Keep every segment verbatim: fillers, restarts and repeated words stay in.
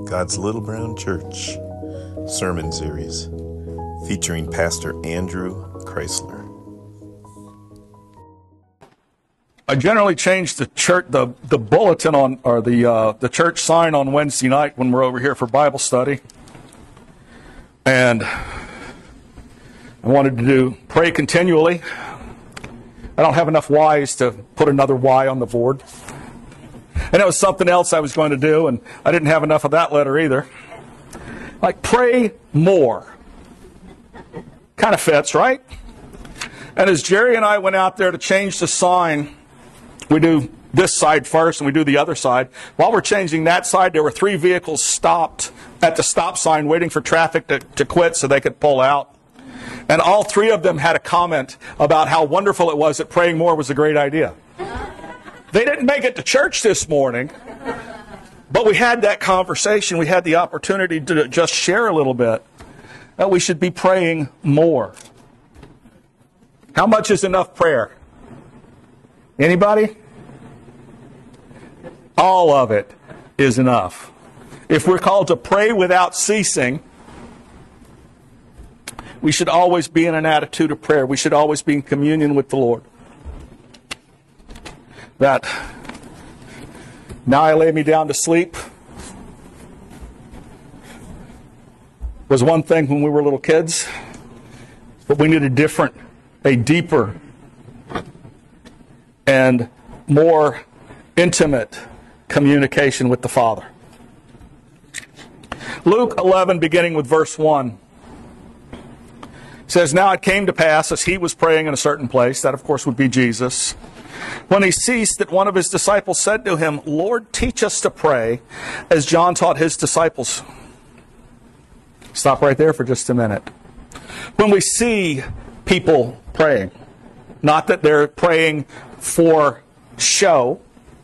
God's Little Brown Church sermon series featuring Pastor Andrew Chrysler. I generally change the church, the, the bulletin on, or the uh, the church sign on Wednesday night when we're over here for Bible study. And I wanted to do pray continually. I don't have enough Y's to put another Y on the board. And it was something else I was going to do, and I didn't have enough of that letter either. Like, pray more. Kind of fits, right? And as Jerry and I went out there to change the sign, we do this side first and we do the other side. While we're changing that side, there were three vehicles stopped at the stop sign waiting for traffic to, to quit so they could pull out. And all three of them had a comment about how wonderful it was that praying more was a great idea. They didn't make it to church this morning, but we had that conversation. We had the opportunity to just share a little bit that we should be praying more. How much is enough prayer? Anybody? All of it is enough. If we're called to pray without ceasing, we should always be in an attitude of prayer. We should always be in communion with the Lord. That now I lay me down to sleep was one thing when we were little kids, but we need a different, a deeper, and more intimate communication with the Father. Luke eleven, beginning with verse one, says, "Now it came to pass, as he was praying in a certain place," that of course would be Jesus, "when he ceased, that one of his disciples said to him, 'Lord, teach us to pray, as John taught his disciples.'" Stop right there for just a minute. When we see people praying, not that they're praying for show,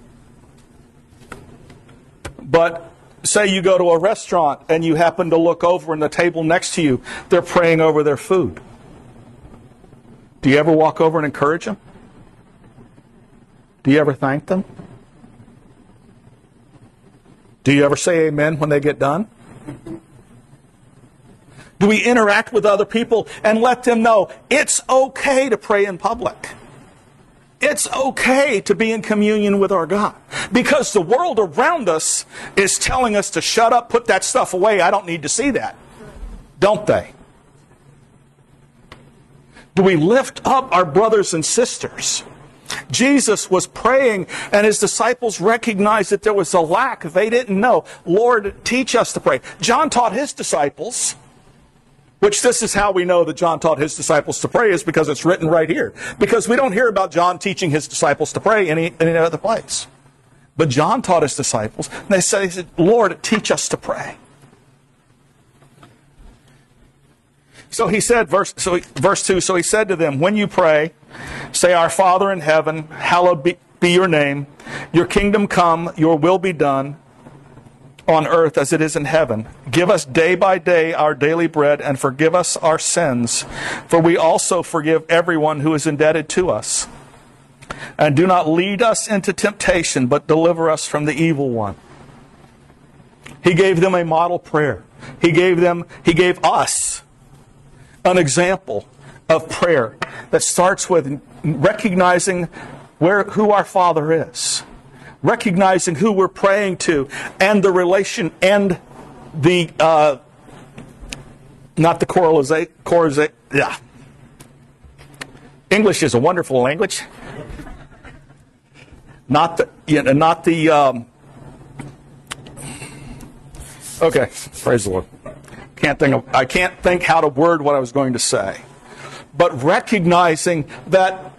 but say you go to a restaurant and you happen to look over and the table next to you, they're praying over their food. Do you ever walk over and encourage them? Do you ever thank them? Do you ever say amen when they get done? Do we interact with other people and let them know it's okay to pray in public? It's okay to be in communion with our God. Because the world around us is telling us to shut up, put that stuff away, I don't need to see that. Don't they? Do we lift up our brothers and sisters? Jesus was praying and his disciples recognized that there was a lack. They didn't know. Lord, teach us to pray. John taught his disciples, which this is how we know that John taught his disciples to pray, is because it's written right here. Because we don't hear about John teaching his disciples to pray any, any other place. But John taught his disciples, and they said, "Lord, teach us to pray." So he said, verse, so he, verse two, "So he said to them, 'When you pray, say, Our Father in heaven, hallowed be, be your name. Your kingdom come, your will be done, on earth as it is in heaven. Give us day by day our daily bread, and forgive us our sins, for we also forgive everyone who is indebted to us. And do not lead us into temptation, but deliver us from the evil one.'" He gave them a model prayer. He gave them, he gave us an example of prayer that starts with recognizing where who our Father is, recognizing who we're praying to, and the relation and the uh, not the correlation. Correlation. Yeah, English is a wonderful language. Not the you know, not the. Um, okay, praise the Lord. Can't think of, I can't think how to word what I was going to say. But recognizing that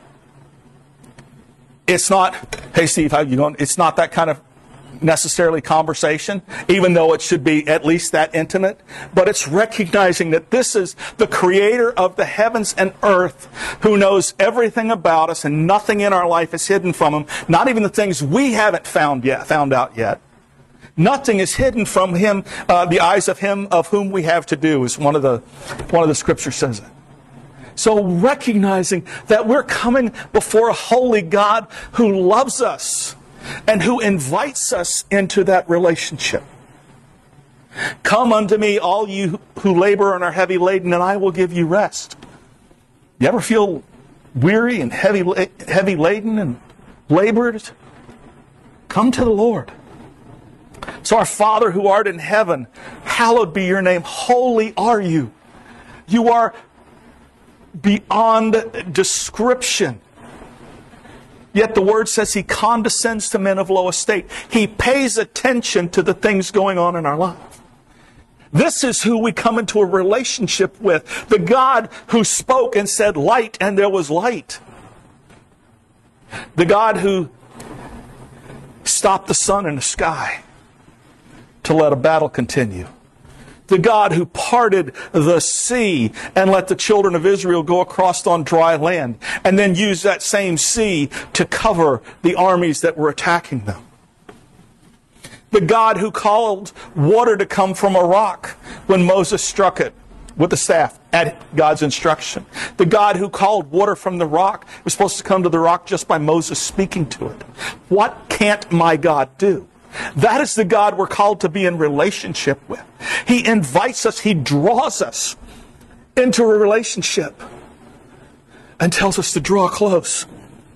it's not, "Hey Steve, how you doing?" It's not that kind of necessarily conversation, even though it should be at least that intimate. But it's recognizing that this is the creator of the heavens and earth, who knows everything about us, and nothing in our life is hidden from him. Not even the things we haven't found yet, found out yet. Nothing is hidden from him, uh, the eyes of him of whom we have to do, as one of the one of the scriptures says it. So recognizing that we're coming before a holy God who loves us and who invites us into that relationship. Come unto me, all you who labor and are heavy laden, and I will give you rest. You ever feel weary and heavy, heavy laden and labored? Come to the Lord. So our Father who art in heaven, hallowed be your name. Holy are you. You are beyond description. Yet the Word says He condescends to men of low estate. He pays attention to the things going on in our life. This is who we come into a relationship with. The God who spoke and said light, and there was light. The God who stopped the sun in the sky to let a battle continue. The God who parted the sea and let the children of Israel go across on dry land, and then used that same sea to cover the armies that were attacking them. The God who called water to come from a rock when Moses struck it with the staff at God's instruction. The God who called water from the rock was supposed to come to the rock just by Moses speaking to it. What can't my God do? That is the God we're called to be in relationship with. He invites us, He draws us into a relationship and tells us to draw close.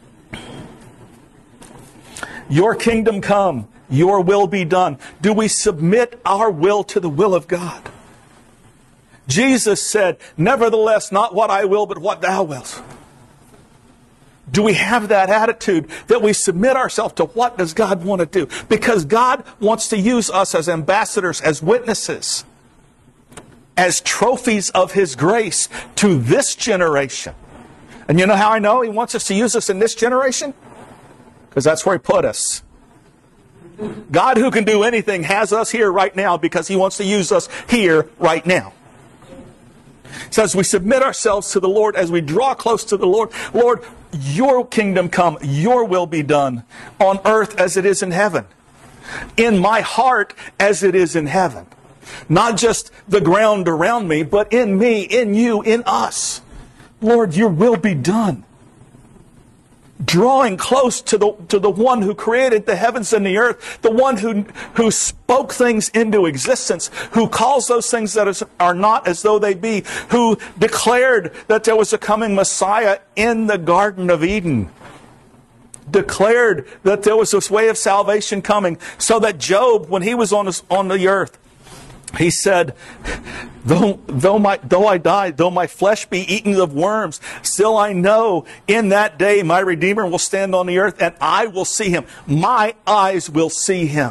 Your kingdom come, your will be done. Do we submit our will to the will of God? Jesus said, nevertheless, not what I will, but what thou wilt. Do we have that attitude that we submit ourselves to what does God want to do? Because God wants to use us as ambassadors, as witnesses, as trophies of His grace to this generation. And you know how I know He wants us to use us in this generation? Because that's where He put us. God, who can do anything, has us here right now because He wants to use us here right now. So as we submit ourselves to the Lord, as we draw close to the Lord, Lord, your kingdom come, your will be done on earth as it is in heaven. In my heart as it is in heaven. Not just the ground around me, but in me, in you, in us. Lord, your will be done. Drawing close to the, to the one who created the heavens and the earth, the one who, who spoke things into existence, who calls those things that is, are not as though they be, who declared that there was a coming Messiah in the Garden of Eden, declared that there was this way of salvation coming, so that Job, when he was on, his, on the earth, he said, though, though, my, though I die, though my flesh be eaten of worms, still I know in that day my Redeemer will stand on the earth and I will see Him. My eyes will see Him.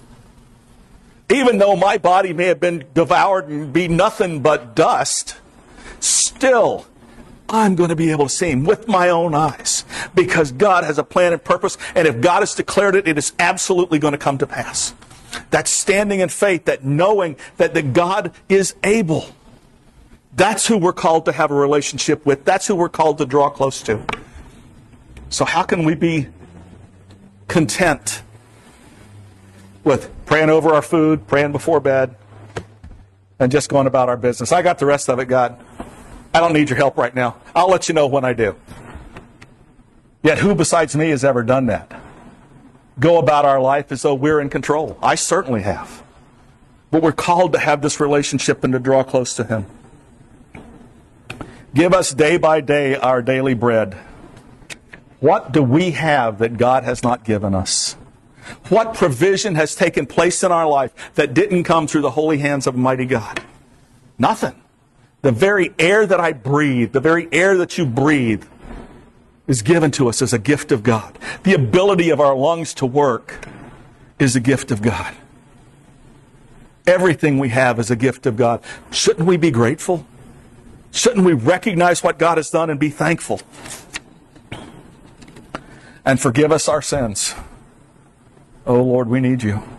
Even though my body may have been devoured and be nothing but dust, still I'm going to be able to see Him with my own eyes. Because God has a plan and purpose, and if God has declared it, it is absolutely going to come to pass. That standing in faith, that knowing that the God is able. That's who we're called to have a relationship with. That's who we're called to draw close to. So how can we be content with praying over our food, praying before bed, and just going about our business? I got the rest of it, God. I don't need your help right now. I'll let you know when I do. Yet who besides me has ever done that? Go about our life as though we're in control. I certainly have. But we're called to have this relationship and to draw close to Him. Give us day by day our daily bread. What do we have that God has not given us? What provision has taken place in our life that didn't come through the holy hands of mighty God? Nothing. The very air that I breathe, the very air that you breathe, is given to us as a gift of God. The ability of our lungs to work is a gift of God. Everything we have is a gift of God. Shouldn't we be grateful? Shouldn't we recognize what God has done and be thankful? And forgive us our sins. Oh Lord, we need you.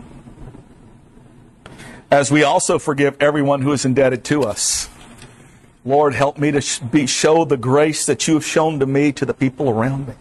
As we also forgive everyone who is indebted to us. Lord, help me to be, show the grace that you have shown to me to the people around me.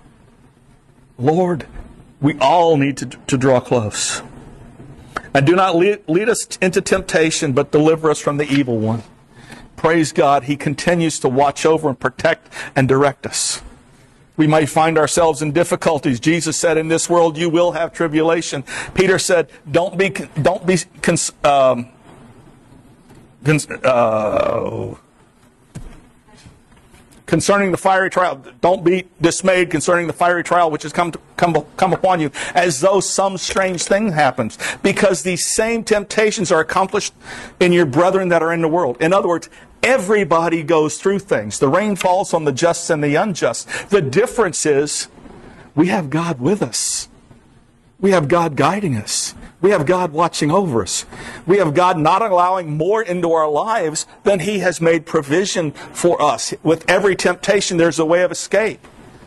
Lord, we all need to, to draw close. And do not lead, lead us into temptation, but deliver us from the evil one. Praise God, He continues to watch over and protect and direct us. We may find ourselves in difficulties. Jesus said, in this world you will have tribulation. Peter said, don't be, don't be, cons, um, cons, uh, concerning the fiery trial, don't be dismayed concerning the fiery trial which has come to, come, come upon you, as though some strange thing happens. Because these same temptations are accomplished in your brethren that are in the world. In other words, everybody goes through things. The rain falls on the just and the unjust. The difference is we have God with us. We have God guiding us. We have God watching over us. We have God not allowing more into our lives than He has made provision for us. With every temptation, there's a way of escape.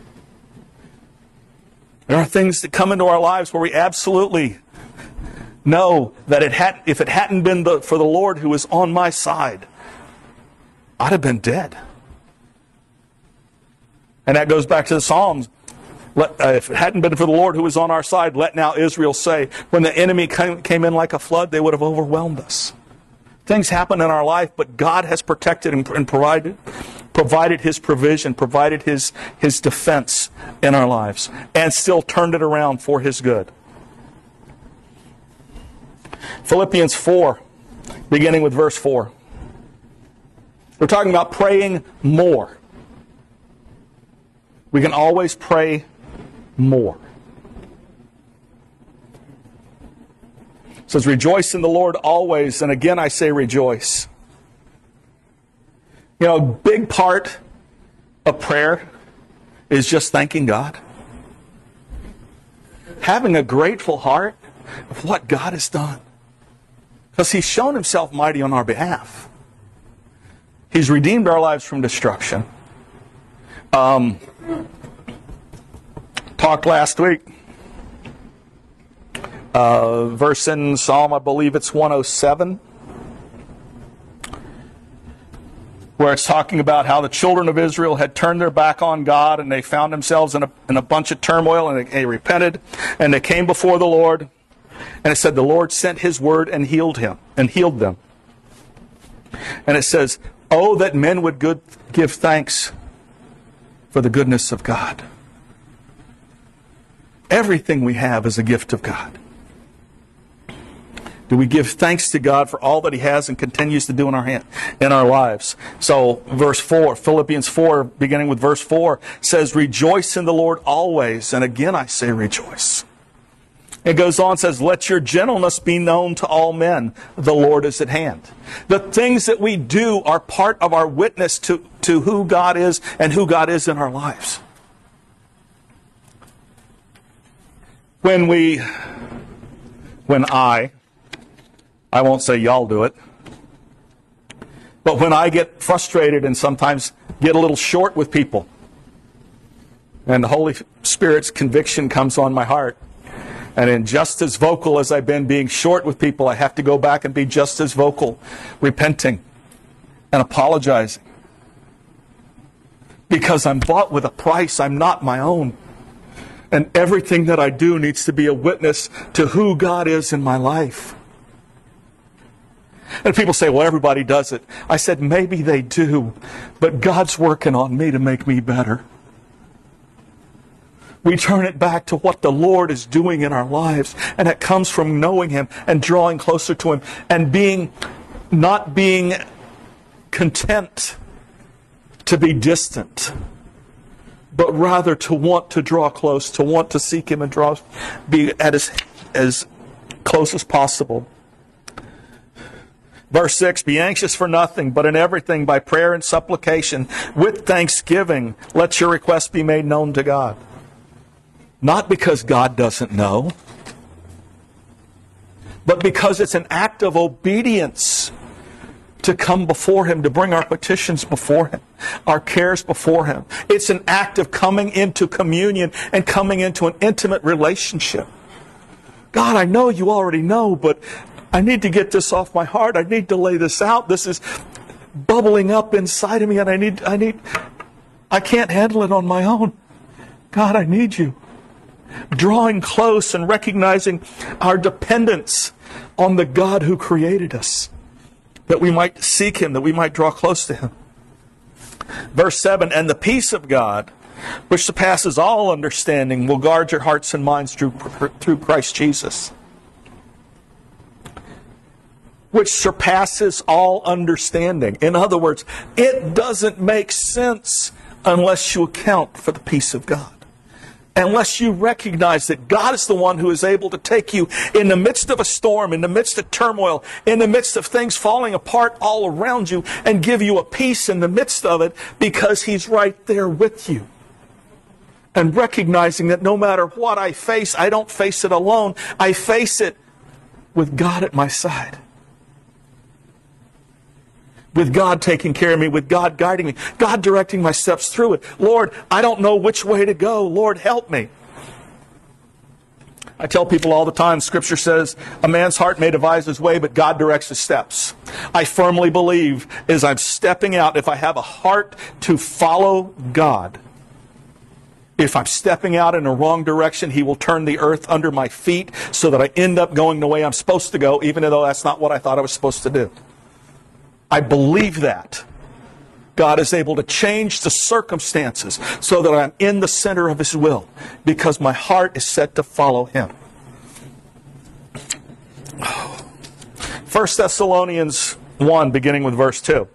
There are things that come into our lives where we absolutely know that it had, if it hadn't been the, for the Lord who was on my side, I'd have been dead. And that goes back to the Psalms. Let, uh, if it hadn't been for the Lord who was on our side, let now Israel say, when the enemy came, came in like a flood, they would have overwhelmed us. Things happen in our life, but God has protected and, and provided, provided His provision, provided His, His defense in our lives, and still turned it around for His good. Philippians four, beginning with verse four. We're talking about praying more. We can always pray more. It says, rejoice in the Lord always, and again I say rejoice. You know, a big part of prayer is just thanking God. Having a grateful heart of what God has done. Because He's shown Himself mighty on our behalf. He's redeemed our lives from destruction. Um... Talked last week, uh, verse in Psalm, I believe it's one oh seven, where it's talking about how the children of Israel had turned their back on God and they found themselves in a, in a bunch of turmoil, and they, they repented and they came before the Lord, and it said the Lord sent His word and healed him and healed them. And it says, oh, that men would good, give thanks for the goodness of God. Everything we have is a gift of God. Do we give thanks to God for all that He has and continues to do in our hand, in our lives? So, verse four, Philippians four, beginning with verse four, says, rejoice in the Lord always. And again I say rejoice. It goes on, says, let your gentleness be known to all men. The Lord is at hand. The things that we do are part of our witness to, to who God is and who God is in our lives. When we, when I, I won't say y'all do it, but when I get frustrated and sometimes get a little short with people, and the Holy Spirit's conviction comes on my heart, and in just as vocal as I've been being short with people, I have to go back and be just as vocal, repenting and apologizing. Because I'm bought with a price, I'm not my own. And everything that I do needs to be a witness to who God is in my life. And people say, well, everybody does it. I said, maybe they do, but God's working on me to make me better. We turn it back to what the Lord is doing in our lives, and it comes from knowing Him and drawing closer to Him and being, not being content to be distant, but rather to want to draw close, to want to seek Him and draw, be at as, as close as possible. Verse six, be anxious for nothing, but in everything by prayer and supplication, with thanksgiving, let your requests be made known to God. Not because God doesn't know, but because it's an act of obedience to come before Him, to bring our petitions before Him, our cares before Him. It's an act of coming into communion and coming into an intimate relationship. God, I know you already know, but I need to get this off my heart. I need to lay this out. This is bubbling up inside of me, and I need, I need, I can't handle it on my own. God, I need you. Drawing close and recognizing our dependence on the God who created us, that we might seek Him, that we might draw close to Him. Verse seven, and the peace of God, which surpasses all understanding, will guard your hearts and minds through, through Christ Jesus. Which surpasses all understanding. In other words, it doesn't make sense unless you account for the peace of God. Unless you recognize that God is the one who is able to take you in the midst of a storm, in the midst of turmoil, in the midst of things falling apart all around you, and give you a peace in the midst of it because He's right there with you. And recognizing that no matter what I face, I don't face it alone. I face it with God at my side. With God taking care of me, with God guiding me, God directing my steps through it. Lord, I don't know which way to go. Lord, help me. I tell people all the time, Scripture says, a man's heart may devise his way, but God directs his steps. I firmly believe as I'm stepping out, if I have a heart to follow God, if I'm stepping out in a wrong direction, He will turn the earth under my feet so that I end up going the way I'm supposed to go, even though that's not what I thought I was supposed to do. I believe that. God is able to change the circumstances so that I'm in the center of His will because my heart is set to follow Him. First Thessalonians one, beginning with verse two.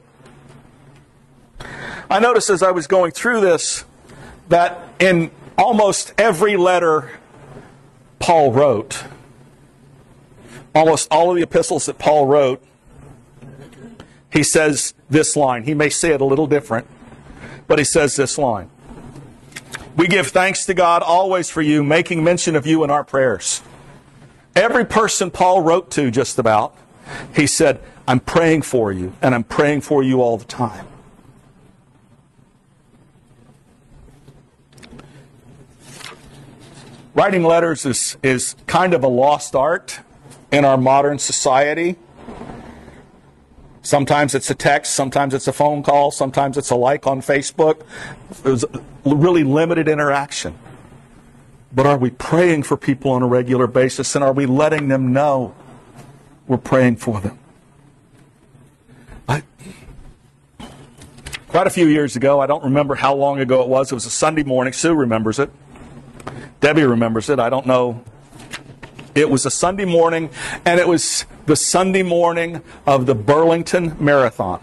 I noticed as I was going through this that in almost every letter Paul wrote, almost all of the epistles that Paul wrote, he says this line. He may say it a little different, but he says this line. We give thanks to God always for you, making mention of you in our prayers. Every person Paul wrote to just about, he said, I'm praying for you, and I'm praying for you all the time. Writing letters is, is kind of a lost art in our modern society. Sometimes it's a text, sometimes it's a phone call, sometimes it's a like on Facebook. There's really limited interaction. But are we praying for people on a regular basis, and are we letting them know we're praying for them? I, quite a few years ago, I don't remember how long ago it was, it was a Sunday morning. Sue remembers it. Debbie remembers it. I don't know. It was a Sunday morning, and it was the Sunday morning of the Burlington Marathon.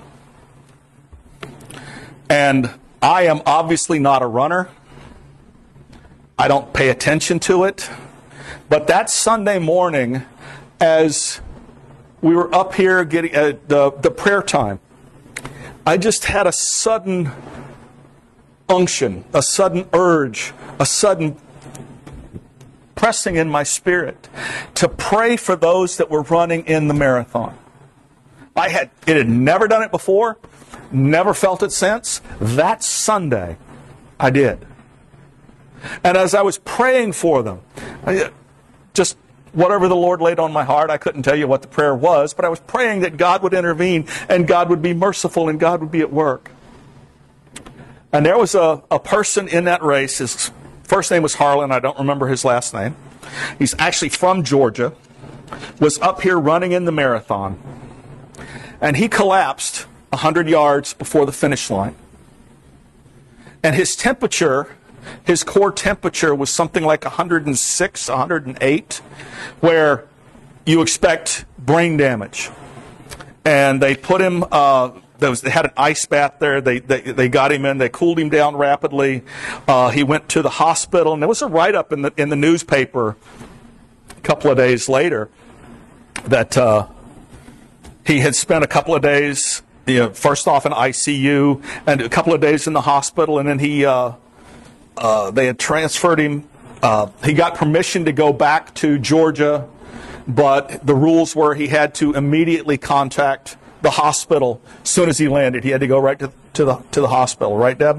And I am obviously not a runner. I don't pay attention to it. But that Sunday morning, as we were up here getting uh, the, the prayer time, I just had a sudden unction, a sudden urge, a sudden pressing in my spirit to pray for those that were running in the marathon. I had it had never done it before, never felt it since. That Sunday, I did. And as I was praying for them, I, just whatever the Lord laid on my heart, I couldn't tell you what the prayer was, but I was praying that God would intervene and God would be merciful and God would be at work. And there was a, a person in that race. His first name was Harlan. I don't remember his last name. He's actually from Georgia, was up here running in the marathon. And he collapsed one hundred yards before the finish line. And his temperature, his core temperature was something like one hundred six, one hundred eight, where you expect brain damage. And they put him, uh, There was, they had an ice bath there. They, they they got him in. They cooled him down rapidly. Uh, he went to the hospital, and there was a write-up in the in the newspaper a couple of days later that uh, he had spent a couple of days, you know, first off in I C U, and a couple of days in the hospital, and then he uh, uh, they had transferred him. Uh, he got permission to go back to Georgia, but the rules were he had to immediately contact the hospital as soon as he landed. He had to go right to, to the to the hospital, right, Deb?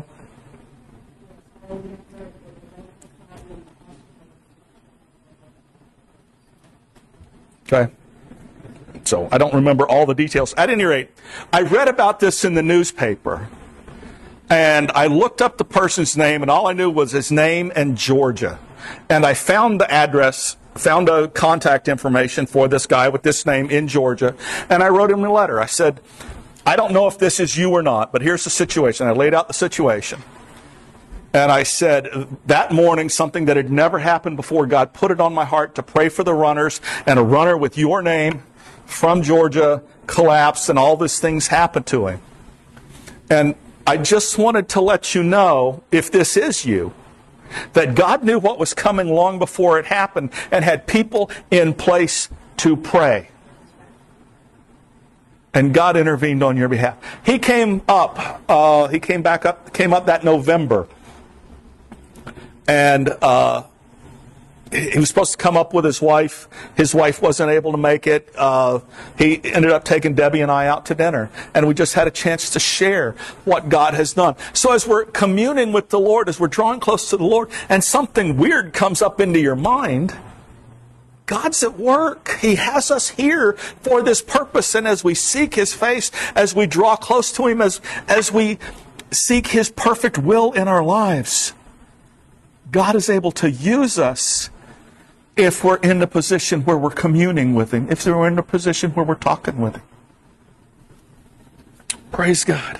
Okay. So I don't remember all the details. At any rate, I read about this in the newspaper, and I looked up the person's name, and all I knew was his name and Georgia. And I found the address, found a contact information for this guy with this name in Georgia, and I wrote him a letter. I said, I don't know if this is you or not, but here's the situation. I laid out the situation. And I said that morning something that had never happened before. God put it on my heart to pray for the runners, and a runner with your name from Georgia collapsed, and all these things happened to him. And I just wanted to let you know, if this is you, that God knew what was coming long before it happened and had people in place to pray. And God intervened on your behalf. He came up, uh, he came back up, came up that November. And uh, he was supposed to come up with his wife. His wife wasn't able to make it. Uh, he ended up taking Debbie and I out to dinner. And we just had a chance to share what God has done. So as we're communing with the Lord, as we're drawing close to the Lord, and something weird comes up into your mind, God's at work. He has us here for this purpose. And as we seek His face, as we draw close to Him, as, as we seek His perfect will in our lives, God is able to use us if we're in the position where we're communing with Him, if we're in the position where we're talking with Him. Praise God.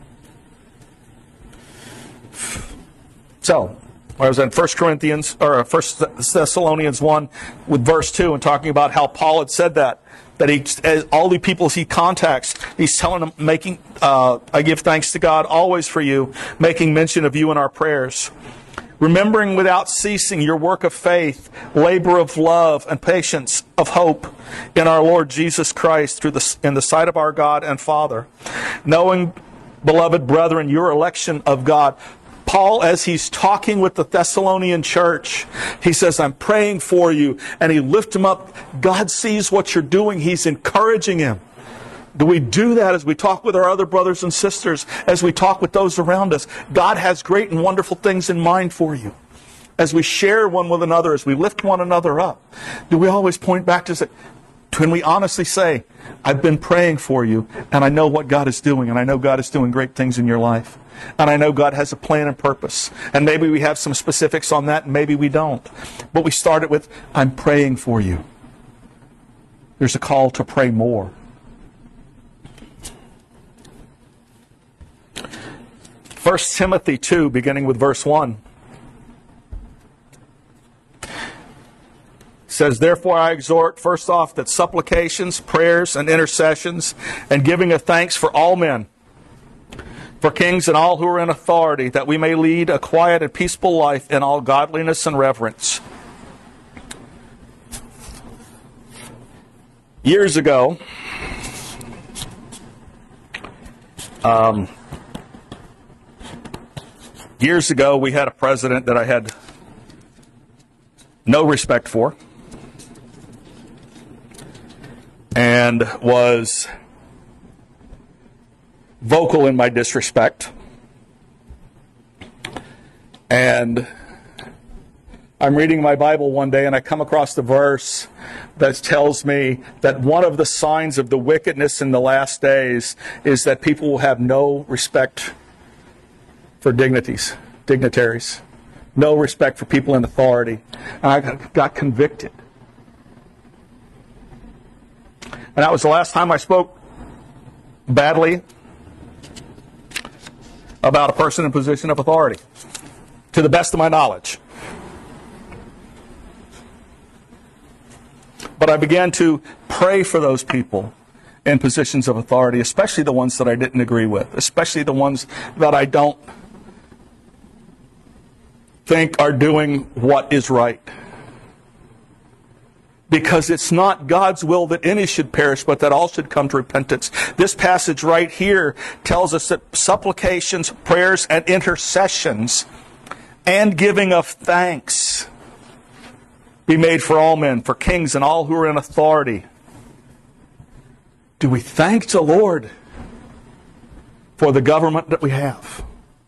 So, I was in First Corinthians, or First Thessalonians one with verse two, and talking about how Paul had said that, that he, as all the people he contacts, he's telling them, making, uh, I give thanks to God always for you, making mention of you in our prayers, remembering without ceasing your work of faith, labor of love, and patience of hope in our Lord Jesus Christ through the, in the sight of our God and Father, knowing, beloved brethren, your election of God. Paul, as he's talking with the Thessalonian church, he says, I'm praying for you. And he lifts him up. God sees what you're doing. He's encouraging him. Do we do that as we talk with our other brothers and sisters, as we talk with those around us? God has great and wonderful things in mind for you. As we share one with another, as we lift one another up, do we always point back to say, can we honestly say, I've been praying for you, and I know what God is doing, and I know God is doing great things in your life. And I know God has a plan and purpose. And maybe we have some specifics on that, and maybe we don't. But we start it with, I'm praying for you. There's a call to pray more. First Timothy two, beginning with verse one. Says, therefore I exhort, first off, that supplications, prayers, and intercessions, and giving of thanks for all men, for kings and all who are in authority, that we may lead a quiet and peaceful life in all godliness and reverence. Years ago, um, years ago, we had a president that I had no respect for, and was vocal in my disrespect. And I'm reading my Bible one day and I come across the verse that tells me that one of the signs of the wickedness in the last days is that people will have no respect for dignities, dignitaries, no respect for people in authority. And I got convicted. And that was the last time I spoke badly about a person in position of authority, to the best of my knowledge. But I began to pray for those people in positions of authority, especially the ones that I didn't agree with, especially the ones that I don't think are doing what is right. Because it's not God's will that any should perish, but that all should come to repentance. This passage right here tells us that supplications, prayers, and intercessions, and giving of thanks be made for all men, for kings and all who are in authority. Do we thank the Lord for the government that we have?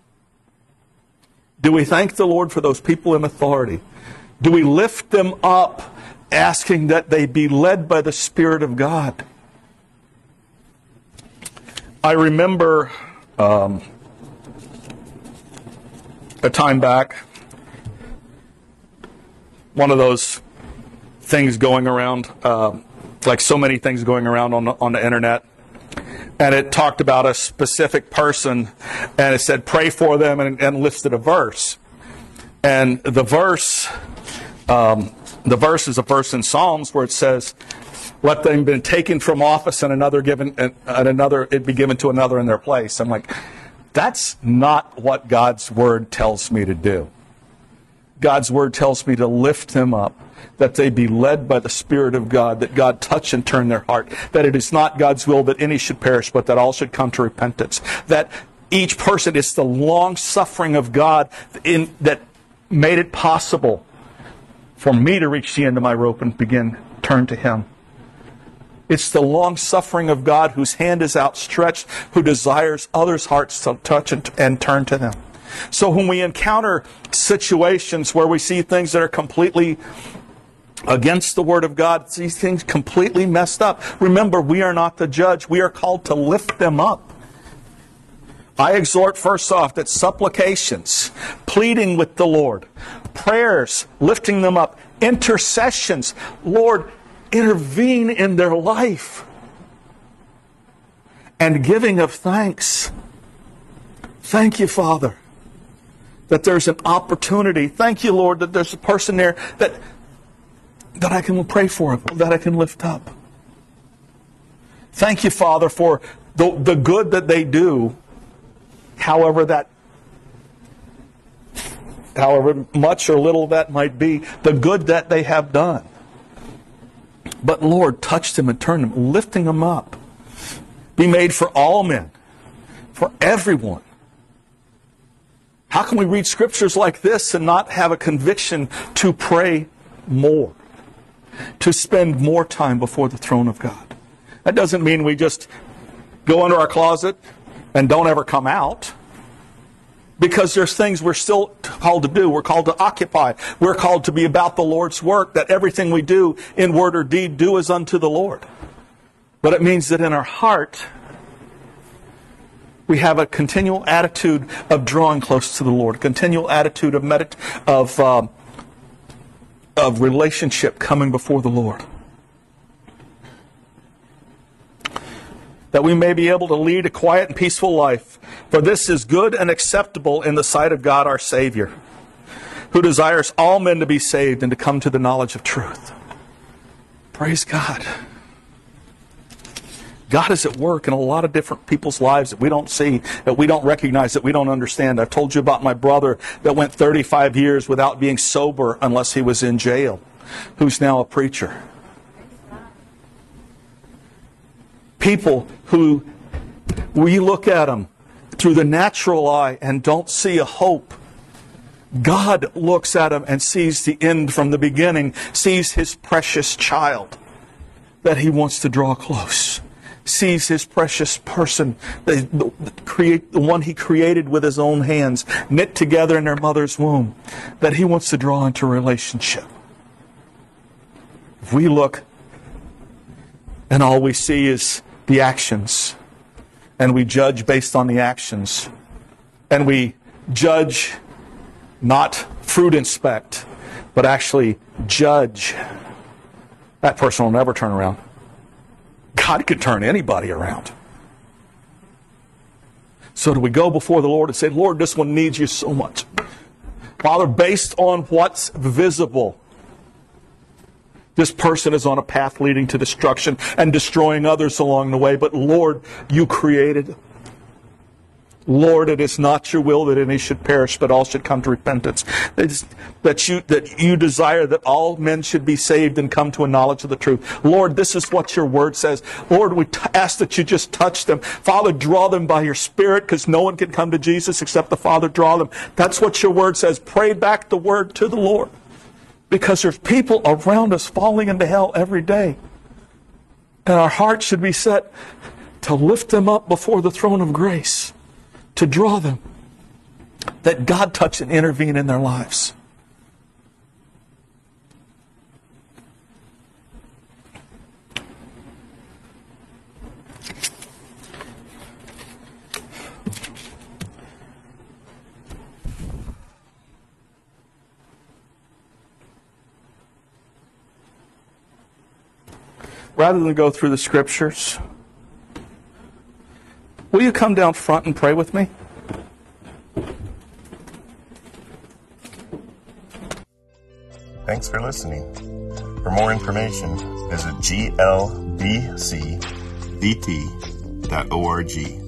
Do we thank the Lord for those people in authority? Do we lift them up, asking that they be led by the Spirit of God? I remember um, a time back, one of those things going around, uh, like so many things going around on the, on the internet, and it talked about a specific person, and it said pray for them, and, and listed a verse. And the verse, um, the verse is a verse in Psalms where it says, "Let them be taken from office, and another given, and another it be given to another in their place." I'm like, that's not what God's word tells me to do. God's word tells me to lift them up, that they be led by the Spirit of God, that God touch and turn their heart, that it is not God's will that any should perish, but that all should come to repentance, that each person, is the long-suffering of God in, that made it possible for me to reach the end of my rope and begin turn to Him. It's the long-suffering of God whose hand is outstretched, who desires others' hearts to touch and, and turn to them. So when we encounter situations where we see things that are completely against the Word of God, see things completely messed up, remember, we are not the judge. We are called to lift them up. I exhort first off that supplications, pleading with the Lord, prayers, lifting them up, intercessions, Lord, intervene in their life, and giving of thanks. Thank you, Father, that there's an opportunity. Thank you, Lord, that there's a person there that that I can pray for, that I can lift up. Thank you, Father, for the, the good that they do, however that, however much or little that might be, the good that they have done. But Lord, touch them and turn them, lifting them up. Be made for all men, for everyone. How can we read scriptures like this and not have a conviction to pray more, to spend more time before the throne of God? That doesn't mean we just go into our closet and don't ever come out, because there's things we're still called to do. We're called to occupy. We're called to be about the Lord's work, that everything we do in word or deed do as unto the Lord. But it means that in our heart, we have a continual attitude of drawing close to the Lord, a continual attitude of medit- of um, of relationship coming before the Lord. That we may be able to lead a quiet and peaceful life, for this is good and acceptable in the sight of God our Savior, who desires all men to be saved and to come to the knowledge of truth. Praise God. God is at work in a lot of different people's lives that we don't see, that we don't recognize, that we don't understand. I've told you about my brother that went thirty-five years without being sober unless he was in jail, who's now a preacher. People who, we look at them through the natural eye and don't see a hope. God looks at them and sees the end from the beginning, sees His precious child that He wants to draw close, sees His precious person, the, the, create, the one He created with His own hands, knit together in their mother's womb, that He wants to draw into a relationship. If we look and all we see is the actions, and we judge based on the actions, and we judge, not fruit inspect, but actually judge, that person will never turn around. God could turn anybody around. So do we go before the Lord and say, Lord, this one needs you so much. Father, based on what's visible, this person is on a path leading to destruction and destroying others along the way. But Lord, you created. Lord, it is not your will that any should perish, but all should come to repentance. That you, that you desire that all men should be saved and come to a knowledge of the truth. Lord, this is what your word says. Lord, we t- ask that you just touch them. Father, draw them by your Spirit, because no one can come to Jesus except the Father draw them. That's what your word says. Pray back the word to the Lord. Because there's people around us falling into hell every day. And our hearts should be set to lift them up before the throne of grace, to draw them, that God touch and intervene in their lives. Rather than go through the scriptures, Will you come down front and pray with me? Thanks for listening. For more information, visit G L B C V T dot org.